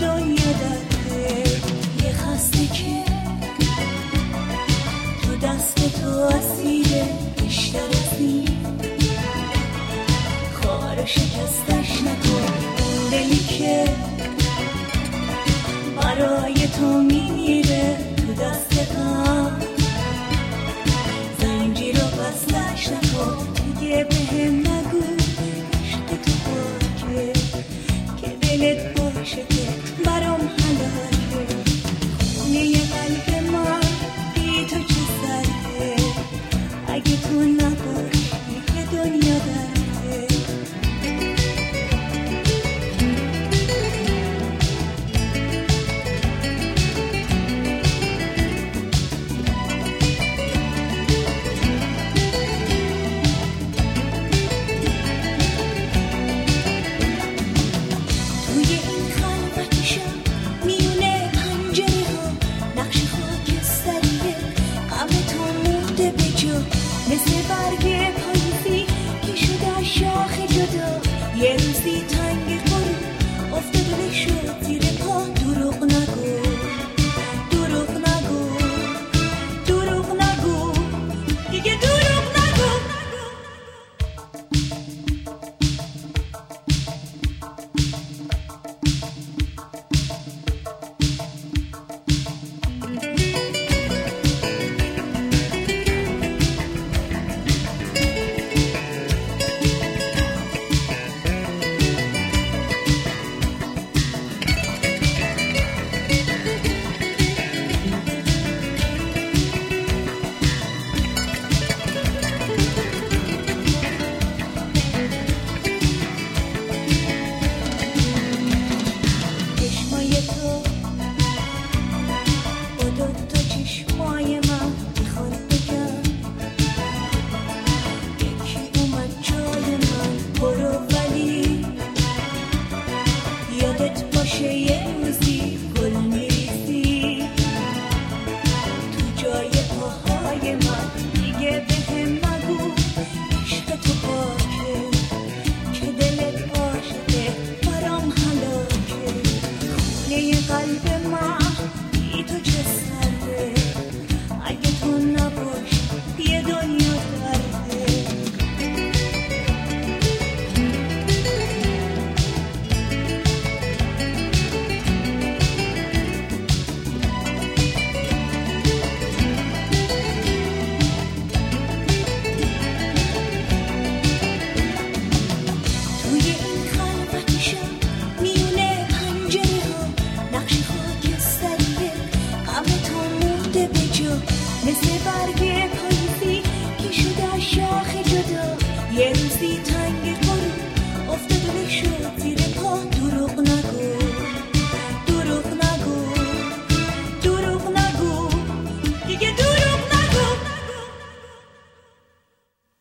دنیا داره یه خسته که تو دست تو اسیره بیشتر از این خار شکستش نکن دلی که برای تو میمیره تو دست غم زنجیر رو بستش نکن دیگه بهم نگو عشق تو پاکه که دلت باشه که برام حلاله خونه قلب من بی تو چه سره اگه تو نباشی یه دنیا داره مثل برگ پاییزی که شده از شاخ جدا یه روزی تنگ غروب افتاده شد زیر پا دروغ نگو دروغ نگو دروغ نگو دیگه دروغ نگو یه روزی گل میریزی تو جای پاهای من دیگه بهم نگو عشق تو پاکه که دلت عاشقه برام هلاکه خونه قلب من بی تو چه سره اگه تو نباشی یه دنیا داره مثل برگ